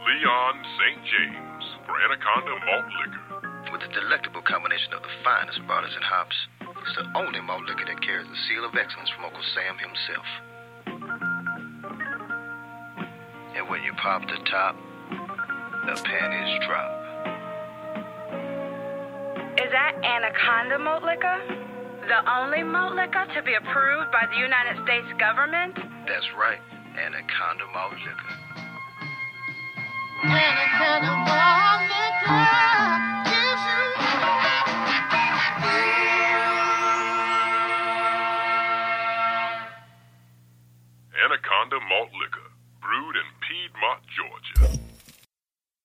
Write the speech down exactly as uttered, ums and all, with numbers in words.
Leon Saint James for Anaconda Malt Liquor. With a delectable combination of the finest barleys and hops, it's the only malt liquor that carries the seal of excellence from Uncle Sam himself. And when you pop the top, the panties drop. Is that Anaconda malt liquor? The only malt liquor to be approved by the United States government? That's right, Anaconda malt liquor. Anaconda malt liquor gives you Anaconda Malt Liquor, brewed in Piedmont, Georgia.